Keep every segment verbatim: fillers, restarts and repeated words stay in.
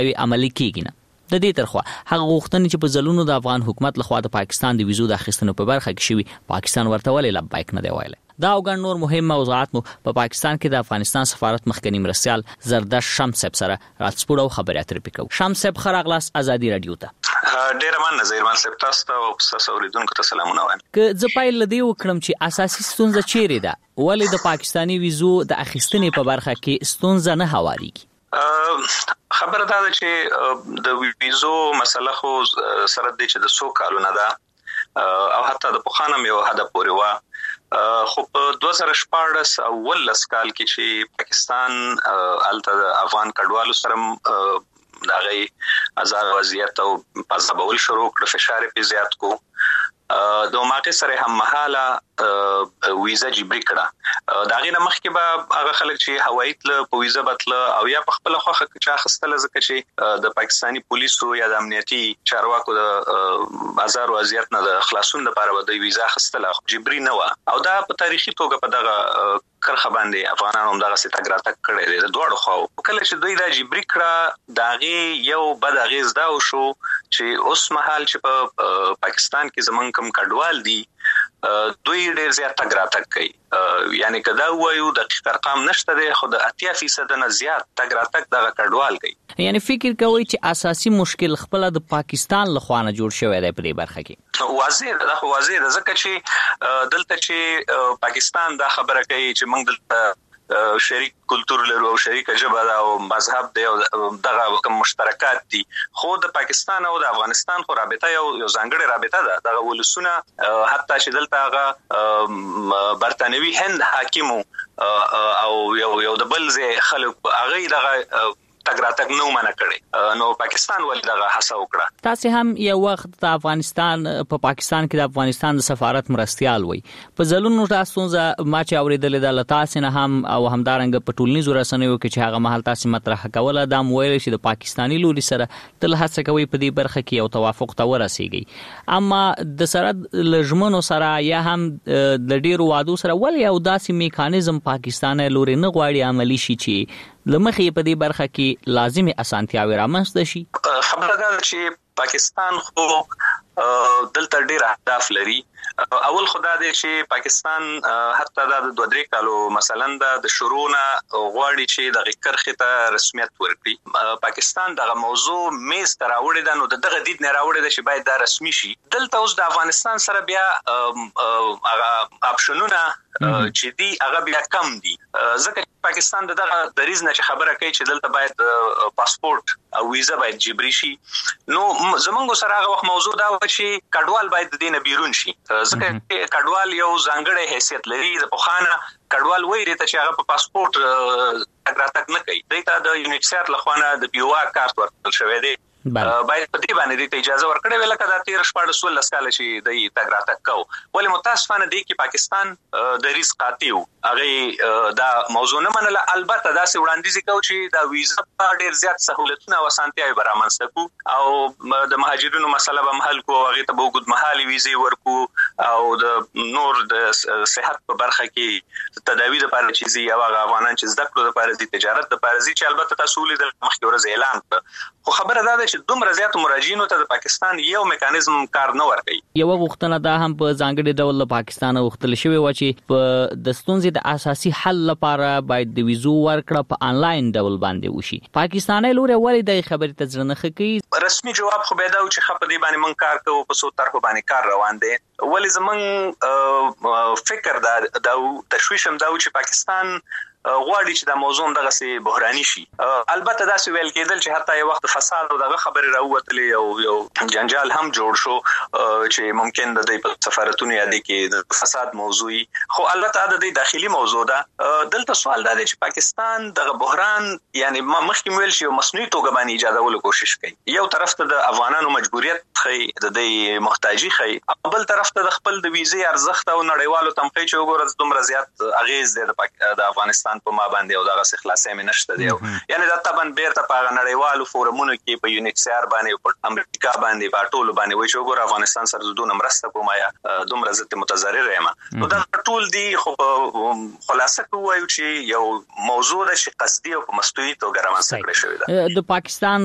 عملی کیږي نه. د دې ترخوا هغه غوښتنې چې په ځلونو د افغان حکومت لخوا د پاکستان د ویزو د اخیستنو په برخه کې شوي، پاکستان ورته ولې لبیک نه دی ویلی. دا او ګڼ نور مهم موضوعات مو په پاکستان کې د افغانستان سفارت مخکنی مرستیال زردشت شمس صاحب سره راڅپوړو خبرې اترې پکو. شمس صاحب ښه راغلاست ازادي رادیو ته. ډېره مننه زیرمان صاحب، تاسو ته او تاسو اوریدونکو ته سلامونه وایم. که زه پیل له دې وکړم چې اساسي ستونزه چیرې ده، ولې د پاکستاني ویزو د اخیستنې په برخه کې ستونزه نه هواریږي؟ خبره دا ده چې د ویزو مسله خو سره د چې د څو کالونه ده او حتی د پخوانه یو حد پورې وه، خو په دوه زره شپاړس او ولس کال کې چې پاکستان هلته د افغان کډوالو سره د هغې ازار وضعیت او پازابول شروع کړ، فشار یې پې زیات کو، د هماغې سره هم مهاله ویزه جبري کړه. د هغې نه مخکې به هغه خلک چې هوایي تله په ویزه به تله او یا په خپله خوښه چا اخیستله، ځکه چې د پاکستاني پولیسو یا د امنیتي چارواکو د ازار وضعیت نه د خلاصون لپاره به د ویزه اخیستله، جبري نه وه. او دا په تاریخي توګه په دغه کرخه باندې افغانانو هم دغسې تګ راتګ کړی دی د دواړو خواو. کله چې دوی دا جبري کړه، د هغې یو بد اغېز دا وشو چې اوس مهال چې په پاکستان کې زمونږ کوم کډوال دي دوی ډېر زیات تګ راتګ کوي. یعنی که دا ووایو دقیق ارقام نشته دی، خو د اتیا فیصده نه زیات تګ راتګ دغه کډوال کوي. یعنی فکر کوئ چې اساسي مشکل خپله د پاکستان لخوا نه جوړ شوی دی په دې برخه کې؟ واضح ده، دا خو واضح ده، ځکه چې دلته چې پاکستان دا خبره کوي چې موږ دلته شریک کلتور لرو او شریک ژبه ده او مذهب دی او دغه کوم مشترکات دي، خو د پاکستان او د افغانستان خو رابطه یو یو ځانګړې رابطه ده. دغه ولسونه حتی چې دلته هغه برتانوي هند حاکمو او یو یو د بل ځای خلک هغوی دغه تګ راتګ نه منع کړی، نو پاکستان ولې دغه هڅه وکړه. تاسې هم یو وخت د افغانستان په پاکستان کې د افغانستان د سفارت مرستیال وي. په ځلونو دا ستونزه ما چې اورېدلې ده له تاسې نه هم او همدارنګه په ټولنیزو رسنیو کې چې هغه مهال تاسې مطرحه کوله، دا مو ویلی چې د پاکستاني لوري سره تل هڅه کوئ په دې برخه کې یو توافق ته ورسیږئ، اما د سره له ژمنو سره یا هم د ډېرو وعدو سره ولې یو داسې میکانیزم پاکستان لوري نه غواړي عملي شي چې لمخې په دې برخه کې لازمي اسانتیاوې رامنځته شي؟ خبره دا ده چې پاکستان خو دلته ډېر اهداف لري. اول خو دا دی چې پاکستان حتی دا د دوه درې کالو مثلا د شروع نه غواړي چې دغه کرښې ته رسمیت ورکړي. پاکستان دغه موضوع میز ته راوړې ده، نو د دغه دید نه راوړې ده چې باید دا رسمي شي. دلته اوس د افغانستان سره بیا هغه اپشنونه چې دي هغه بیا کم دي، ځکه پاکستان دغه دریځ نه چې خبره کوي چې دلته باید پاسپورت او ویزه باید جبري شي، نو زمونږ سره هغه وخت موضوع دا و چې کډوال باید د دې نه بیرون شي، ځکه کډوال یو ځانګړی حیثیت لري. د پخوانه کډوال وایي ته چې هغه په پاسپورت تګ راتګ نه کوي، دوی ته د یونیسیار له خوا نه د پی او آر کارت ورکړل شوی دی، باید په دې باندې دې ته اجازه ورکړې وي، لکه دا تېره شپاړس ولس کاله چې دوی تګ راتګ کوو. ولې متاسفانه دی کې پاکستان دریځ قاطع و، هغې دا موضوع نه منله. البته داسې وړاندیز یې کوو چې دا ویزه په ډېر زیات سهولتونه او اسانتیاوې به رامنځته کړو او د مهاجرینو مسله به هم حل کړو، هغې ته به اوږدمهالې ویزې ورکړو او د نور د صحت په برخه کې تداوي دپاره چې ځي او هغه افغانان چې زده کړو دپاره ځي، تجارت دپاره ځي، چې البته تاسو ولیدل مخکې ورځ اعلان کړه. خو خبره دا ده چې دومره زیاتو مراجعینو ته د پاکستان یو میکانیزم کار نه ورکوي. یوه غوښتنه دا هم په ځانګړي ډول له پاکستانه غوښتل شوې وه چې په د ستونزې د اساسي حل لپاره باید د ویزو ورکړه په آنلاین ډول باندې وشي. پاکستاني لوري ولې دغې خبرې ته زړه نه ښه کوي؟ رسمي جواب خو به دا و چې ښه په دې باندې موږ کار کوو، په څو طرحو باندې کار روان دی. ولې زموږ فکر دا دا تشویش هم دا و چې پاکستان غواړي چې دا موضوع دغسې بحراني شي. البته داسې ویل کېدل چې حتی یو وخت فساد او دغه خبرې راووتلې او یو جنجال هم جوړ شو چې ممکن د دوی په سفارتونو یا دې کې د فساد موضوع وي، خو البته د دوی داخلي موضوع ده. دلته سوال دا دی چې پاکستان دغه بحران یعنی ما مخکې ویل شي یو مصنوعي توګه باندې ایجادولو کوشش کوي. یو طرف ته د افغانانو مجبوریت ښیي، د دوی محتاجي ښیي، او بل طرف ته د خپل د ویزې ارزښت او نړیوالو ته هم ښیي چې وګوره دومره زیات اغېز دی د افغانستان افغانستان په ما باندې او دغه خلاصې مې نشته دی یعنی دا طبعا بیرته په نړیوالو فورمونو کې په یونیکسیار باندې په امریکا باندې په ټولو باندې وایي چې وګوره افغانستان سره دونه مرسته کوم یا دومره زته متضرر یم نو دا ټول دی خو خلاصه کوي چې یو موضوع ده چې قصدي او په مستوي توګه رامنځته کړی شوی ده د پاکستان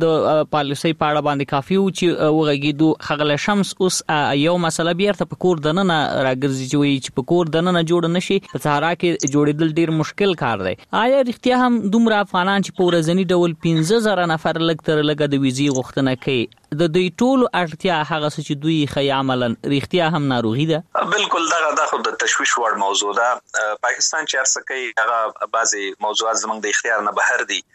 د پالیسي په اړه باندې کافي و چې وغږیدو خغل شمس اوس یو مسله بیرته په کور دننه راګرځي چې وایي چې په کور دننه جوړ نشي په صحرا کې جوړېدل ډیر مشکل کار دی آیا رښتیا هم دومره افغانان چې په ورځنی ډول پنځه زره نفر لږ تر لږه د ویزې غوښتنه کوي د دوی ټولو اړتیا هغه څه چې دوی خی عملاً رښتیا هم ناروغي ده بالکل دغه د خو د تشویش وړ موضوع ده پاکستان چې هر څه کوي هغه بعضي موضوعات زموږ د اختیار نه بهر دي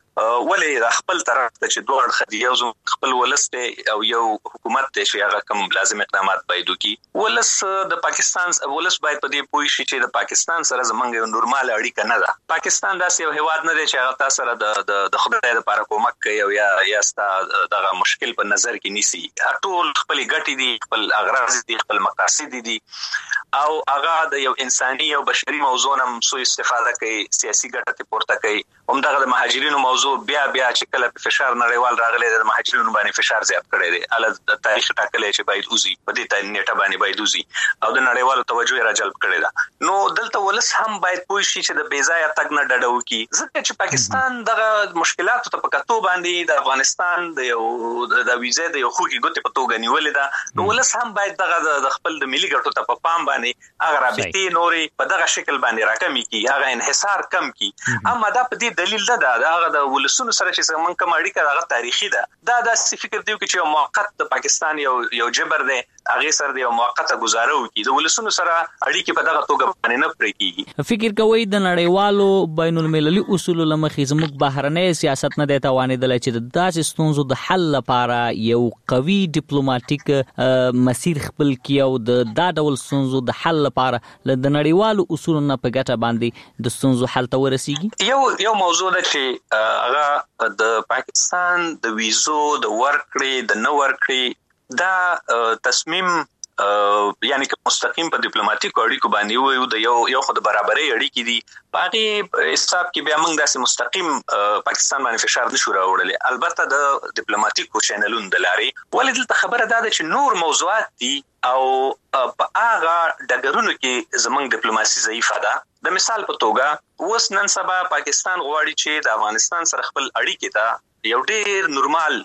ولې د خپل طرف ته چې دوه اړخ یو خپل ولسته او یو حکومت ته چې هغه کوم لازم اقدامات باید وکړي ولس د پاکستان ولس باید په دې پوه شي چې د پاکستان سره زمونږ یو نورمال اړیکه نه ده پاکستان داسې یو هیواد نه دی چې هغه تاسو سره د د خدای لپاره کومک کوي او یا یا ستا دغه مشکل په نظر کې نیسي ټول خپل ګټې دي خپل اغراض دي خپل مقاصد دي او هغه د یو انساني او بشري موضوع نه سوء استفاده کوي سیاسي ګټه پورته کوي هم دغه د مهاجرینو موضوع بیا بیا چې کله په فشار نړیوال راغلی د مهاجرینو باندې فشار زیات کړی دی ال د تاریخ ټاکلې چې باید اوزي په دې تاریخ نیټه باندې باید اوزي او د نړیوالو توجه را جلب کړی دا نو دلته ولس هم باید پوه شي چې د بیځایه تګ نه ډډه وکړي ځکه چې پاکستان دغه مشکلاتو ته په کتو باندې د افغانستان د یو د ویزې د یو خوږی ګوتې په توګه نیولې ده نو ولس هم باید دغه د خپل د ملي ګټو ته په پام باندې هغه رابطې نورې په دغه شکل باندې راکمي کی هغه انحصار کم کی اما دا په دې دلیل ده دا هغه د ولسونو سره چې څنګه کوم اړیکه هغه تاریخي ده دا د فکر دی چې یو موقت د پاکستان یو یو جبر دی هغه سره د یو موقته گزاره وکړي د ولسونو سره اړیکې په دغه توګه باندې نه پرې کیږي فکر کوي د نړیوالو بین المللي اصول لمخې زموږ بهرنۍ سیاست نه دی توانېدل چې د داسې ستونزو د حل لپاره یو قوي ډیپلوماټیک مسیر خپل کړي او د دا ډول ستونزو د حل لپاره د نړیوالو اصولو نه په ګټه باندې د ستونزو حل ته ورسیږي یو یو موضوع ده چې هغه د پاکستان د ویزو د ورکړې د نه ورکړې دا تصمیم یعنی که مستقیم په ډیپلوماټیک اړیکو باندې وایو د یو یو خو د برابرۍ اړیکې دي باقي حساب کې بیا موږ داسې مستقیم پاکستان باندې فشار نشو راوړلی البته د ډیپلوماټیکو چینلونو د لارې ولې دلته خبره ده چې نور موضوعات دي او په هغه ډګرونو کې زموږ ډیپلوماسي ضعیفه ده د مثال په توګه اوس نن سبا پاکستان غواړي چې د افغانستان سره خپل اړیکې ته یو ډیر نورمال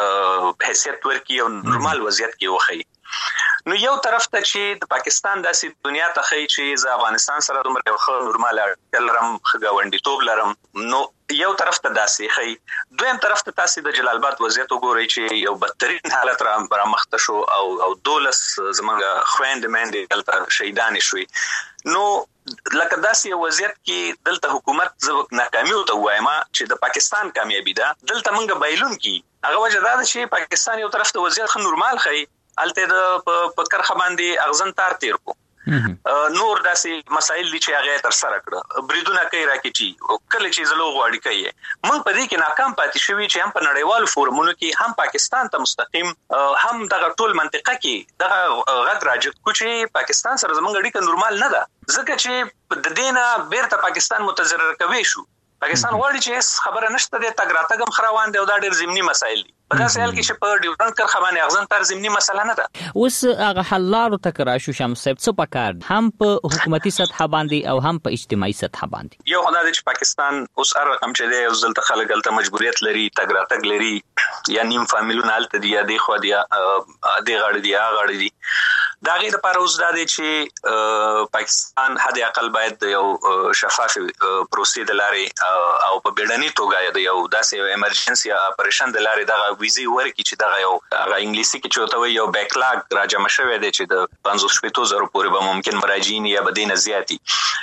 حیثیت ورکړي او نورمال وضعیت کې وخی نو یو طرف ته چې د پاکستان داسې دنیا ته خی چې ز افغانستان سره دومره یو ښه نورمال اړیکه لرم ښه ګاونډیتوب لرم نو یو طرف ته داسې خی دویم طرف ته تاسو د جلال آباد وضعیت وګورئ چې یو بدترین حالت را برمخته شو او او دولس زمونږ خويند مېند دلته شهیدان شوي نو لکه داسې وضعیت کې دلته حکومت زو ناکامي او ته وایم چې د پاکستان کامیابی ده دلته مونږ بایلون کی هغه وجه دا چې پاکستان یو طرف ته وضعیت خ نورمال خی الته د په کرخه باندې اغزن تار تیر کو نور داسې مسائل دي چې هغه تر سره کړه بریدونه کوي راکېچی او کله چې زلو غواړي کوي موږ په دې کې ناکام پاتې شوی چې هم په نړیوالو فورمونو کې هم پاکستان ته مستقیم هم دغه ټول منطقه کې دغه غږ راځي چې پاکستان سره زموږ اړیکه نورمال نه ده ځکه چې د دینه بیرته پاکستان متضرر کوي شو پاکستان غواړي چې خبره نشته د تګ راتګم خروان دی او دا ډېر ضمني مسایل دي په داسې حال کې چې په ډیورنډ کرښه باندې اغزن تر ضمني مسله نه ده اوس هغه حل لارو ته کراشو شمس صاحب څه پکار هم په حکومتي سطح باندې او هم په اجتماعي سطح باندې یو خدای چې پاکستان اوس هر رقم چې دی اوس دلته خلک دلته مجبوریت لري تګ راتګ لري یا نیم فامیلونه الته دی یا دی خو دی دی غړي دی غړي دی دا غي لپاره اوس دا دی چې پاکستان حد اقل باید یو شفاف پروسې د لارې او په بیړني توګه د یو داسې ایمرجنسي اپریشن د لارې دغه ویزي ورکی چې دغه یو هغه انګلیسي کې چوتوي یو بیکلاګ راجمع شوی دی چې د پنځوس شپږ زره پورې به ممکن مراجعین یا بدین زیاتی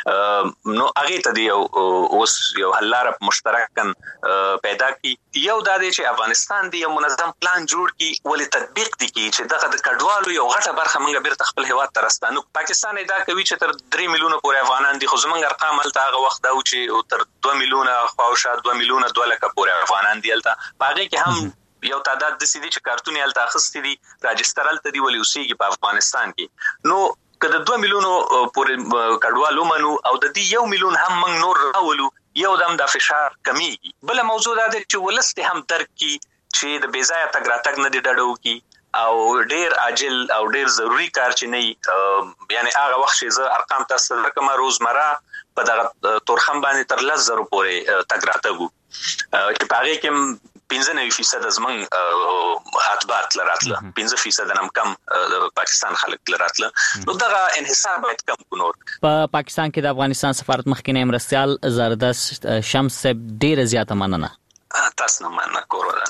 نو هغه ته دی اوس یو حل لار مشترکاً پیدا کی یو دا دی چې افغانستان دی یو منظم پلان جوړ کی ولې تطبیق دی کی چې دغه د کډوالو یو غټه برخه موږ بیرته خپل هیواد ته راستانو پاکستان دا کوي چې تر درې میلیونه پورې افغانان دي خو زمونږ ارقام هلته هغه وخت دا و چې تر دوه میلیونه خواوشا دوه میلیونه دوه لکه پورې افغانان دي هلته هغه کې هم یو تعداد د سیدی چې کارتونی هلته اخستې دي راجستر هلته دی ولې اوسېږي په افغانستان کې نو کله دوه میلیونو پورې کډوالو منو او د دې یو میلیون هم موږ نور راولو یو دم د فشار کمیږي. بل موضوع دا ده چې ولست هم درک کی چې د بیځایه تګ راتګ نه دی ډډو کی او ډیر عاجل او ډیر ضروری کار چې نه یعنی هغه وخت چې زه ارقام تاسو رقم روزمره په دغه تورخم باندې تر لس زره پورې تګ راتګو چې په هغه کې پنځه نوي فیصد زمون اتباعت لراتله پنځه فیصد هم کم د پاکستان خلک لراتله نو دغه انحصار باید کم کو. نور په پاکستان کې د افغانستان سفارت مخکنی مرستيال زردست شمس صاحب ډیره زیاته مننه. تاسو نه مننه کوروله.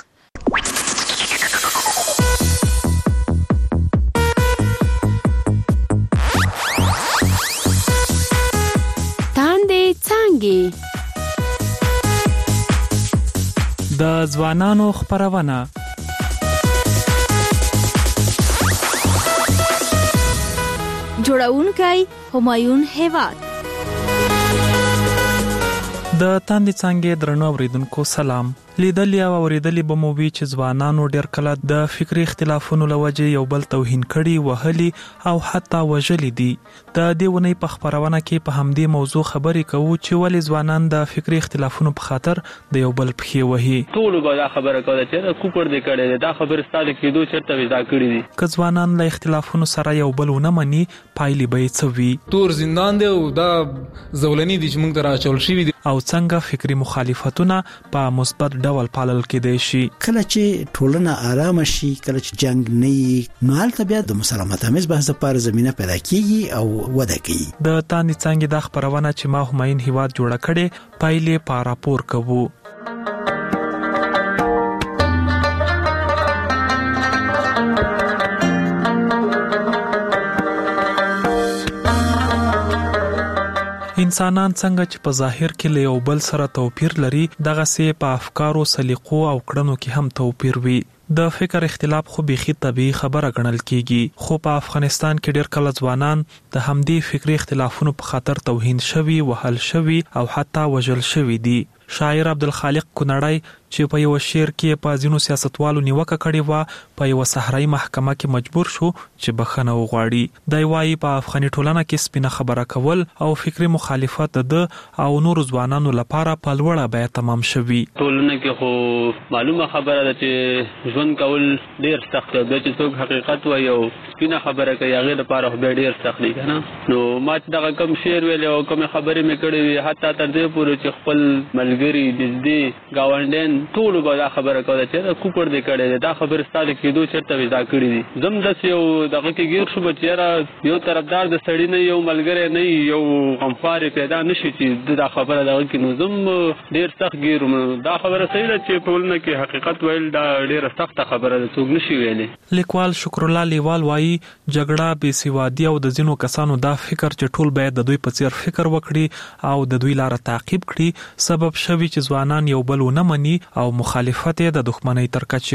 تاندې څنګه د ځوانانو خبرونه جوړونکي همایون هیواد د تاندې څنګه درنو اوریدونکو سلام. لیدل یا اوریدلې به مو وی چې ځوانانو ډېر کله د فکری اختلافونو لوجه یو بل توهین کړي وهلي او حتی وژلي دي. د دې ونې په خبرونه کې په همدې موضوع خبرې کوو چې ولې ځوانان د فکری اختلافونو په خاطر د یو بل پخې وهي. ټول به دا خبره کوي چې کوپر دې کړي دا خبره ستاسو کېدو چرته ودا کړی دي. که ځوانان له اختلافونو سره یو بل ونه مني پایلې به څه وي. تور زندان دی او دا زولنی دي چې موږ ته راچول شي دي او څنګه فکری مخالفتونه په مثبت ډول پالل کېدای شي. کله چې ټولنه آرام شي کله چې جنگ نه نو هلته بیا د مسالمت آمیز بحث لپاره زمينه پیدا کیږي او وده کوي. د تاندې څنګه د خبرونه چې ما همایون هیواد جوړه کړي پایلې په راپور کوو. انسانان څنګه چې په ظاهر کې له یو بل سره توپیر لري دغه سي په افکارو سلیقو او کړنو کې هم توپیر وي. د فکر اختلاف خو بيخي طبيعي خبره ګڼل کیږي خو په افغانستان کې ډېر کله ځوانان د همدې فکری اختلافونو په خاطر توهین شوي وهل شوي او حتی وژل شوي دي. شاعر عبدالخالق کونړی چې په یو شعر کې په ځینو سیاستوالو نیوکه کړې و په یو صحرایي محکمه کې مجبور شو چې بخښنه وغواړي. دی وايي په افغاني ټولنه کې سپینه خبره کول او فکری مخالفت د او نور ځوانانو لپاره په لوړه بیه تمام شوي. ټولنه کې خو معلومه خبره ده چې ژوند کول ډیر سخت دی چې څوک حقیقت وایي او سپینه خبره کوي هغه لپاره خو ډیر سخت دی کنه. نو ما چې دغه کم شعر ویل او کوم خبرې مې کړې وي حتی تر دې پورې چې خپل ملګری دې گاونډین ټول به دا خبره کوي چې کوپر دې کړي دا خبره ستاسو کېدو چرته ودا کړی دي. زم د یو دغه کې غیر شو چې یو طرفدار د سړی نه یو ملګری نه یو غمخوار پیدا نشي چې دا خبره دغه کې نو زم ډیر سخت ګیرم. دا خبره صحیح ده چې په ولنه کې حقیقت ویل دا ډیر سخت خبره ده څوک نشي ویلي. لیکوال شکر الله لیوال وایي جګړه بې سوادي او د ځینو کسانو دا فکر چې ټول باید د دوی په څیر فکر وکړي او د دوی لار تعقیب کړي سبب شوی چې ځوانان یو بل ونه مني او مخالفت د دښمنۍ تر کچې